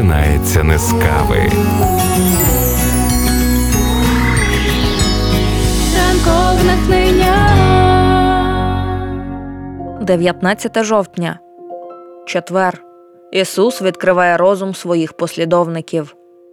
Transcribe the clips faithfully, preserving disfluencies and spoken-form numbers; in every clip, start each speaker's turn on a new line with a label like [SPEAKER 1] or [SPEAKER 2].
[SPEAKER 1] починається не з кави.
[SPEAKER 2] Ранкове натхнення.
[SPEAKER 3] дев'ятнадцяте жовтня. Четвер. Ісус відкриває розум своїх послідовників.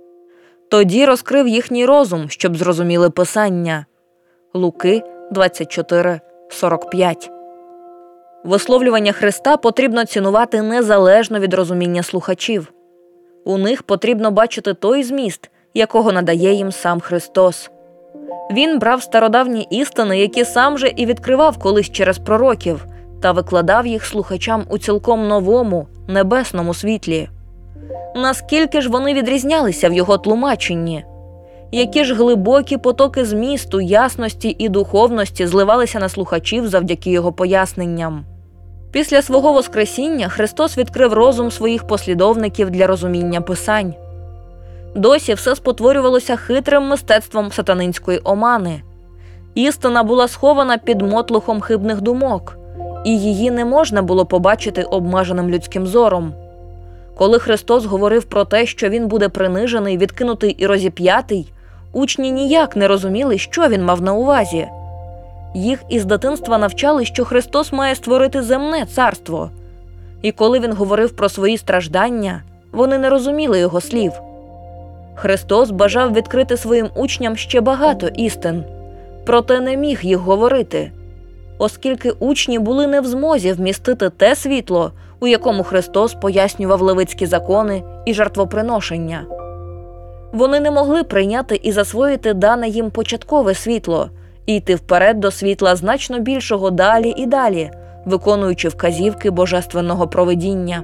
[SPEAKER 3] Тоді розкрив їхній розум, щоб зрозуміли Писання. Луки двадцять чотири сорок п'ять. Висловлювання Христа потрібно цінувати незалежно від розуміння слухачів. У них потрібно бачити той зміст, якого надає їм сам Христос. Він брав стародавні істини, які сам же і відкривав колись через пророків, та викладав їх слухачам у цілком новому, небесному світлі. Наскільки ж вони відрізнялися в його тлумаченні? Які ж глибокі потоки змісту, ясності і духовності зливалися на слухачів завдяки його поясненням. Після свого Воскресіння Христос відкрив розум своїх послідовників для розуміння Писань. Досі все спотворювалося хитрим мистецтвом сатанинської омани. Істина була схована під мотлухом хибних думок, і її не можна було побачити обмеженим людським зором. Коли Христос говорив про те, що Він буде принижений, відкинутий і розіп'ятий, учні ніяк не розуміли, що Він мав на увазі. Їх із дитинства навчали, що Христос має створити земне царство. І коли Він говорив про свої страждання, вони не розуміли Його слів. Христос бажав відкрити своїм учням ще багато істин, проте не міг їх говорити, оскільки учні були не в змозі вмістити те світло, у якому Христос пояснював левитські закони і жертвоприношення. Вони не могли прийняти і засвоїти дане їм початкове світло і йти вперед до світла значно більшого далі і далі, виконуючи вказівки божественного провидіння.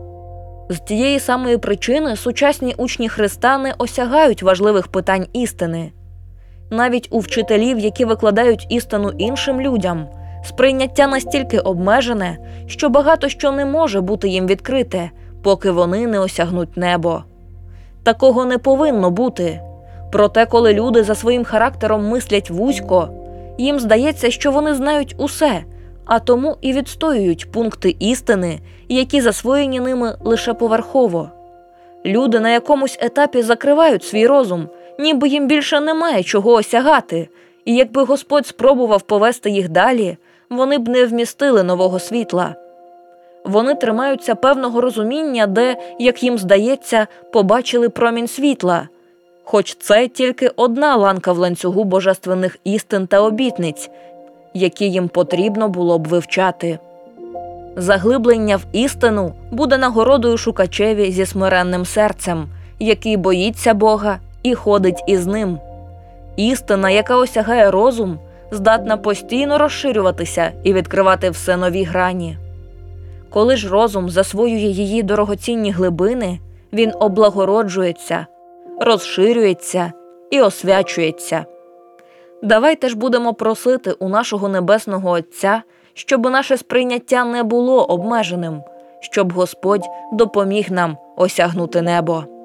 [SPEAKER 3] З тієї самої причини сучасні учні Христа не осягають важливих питань істини. Навіть у вчителів, які викладають істину іншим людям, сприйняття настільки обмежене, що багато що не може бути їм відкрите, поки вони не осягнуть небо. Такого не повинно бути. Проте, коли люди за своїм характером мислять вузько, їм здається, що вони знають усе, а тому і відстоюють пункти істини, які засвоєні ними лише поверхово. Люди на якомусь етапі закривають свій розум, ніби їм більше немає чого осягати, і якби Господь спробував повести їх далі, вони б не вмістили нового світла. Вони тримаються певного розуміння, де, як їм здається, побачили промінь світла, хоч це тільки одна ланка в ланцюгу божественних істин та обітниць, які їм потрібно було б вивчати. Заглиблення в істину буде нагородою шукачеві зі смиренним серцем, який боїться Бога і ходить із ним. Істина, яка осягає розум, здатна постійно розширюватися і відкривати все нові грані. Коли ж розум засвоює її дорогоцінні глибини, він облагороджується, розширюється і освячується. Давайте ж будемо просити у нашого Небесного Отця, щоб наше сприйняття не було обмеженим, щоб Господь допоміг нам осягнути небо.